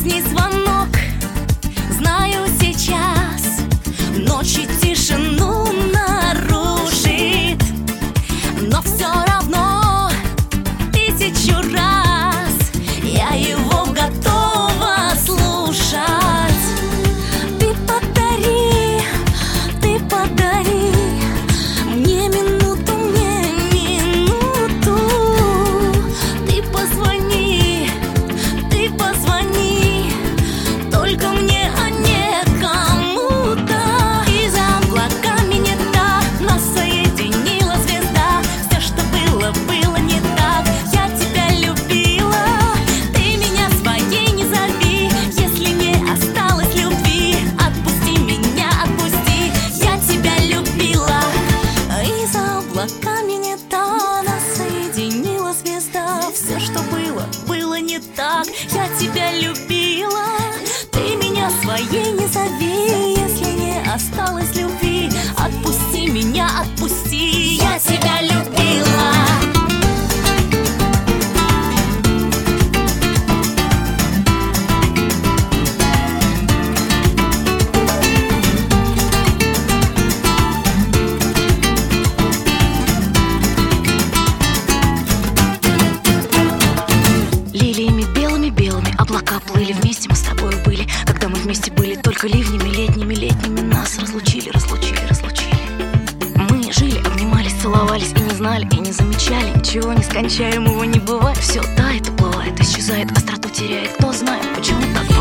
поздний звонок. Знаю, сейчас ночи тишину нарушит, но все равно тысячу раз я его готова слушать. Ты подари мне минуту, Ты позвони, только мне, а не кому-то. И за облаками не так нас соединила звезда. Все, что было, было не так. Я тебя любила, ты меня своей не зови. Если не осталось любви, отпусти меня, отпусти. Я тебя любила. И за облаками не так нас соединила звезда. Все, что было, было не так. Я тебя любила, ты меня своей не зови. Если не осталось любви, отпусти меня, отпусти. Я тебя любила. Лилиями белыми-белыми облака плыли, вместе мы с тобой были. Когда мы вместе были, только ливнями летними нас разлучили. Мы жили, обнимались, целовались и не знали, и не замечали ничего нескончаемого не бывает. Все тает, уплывает, исчезает, остроту теряет. Кто знает, почему так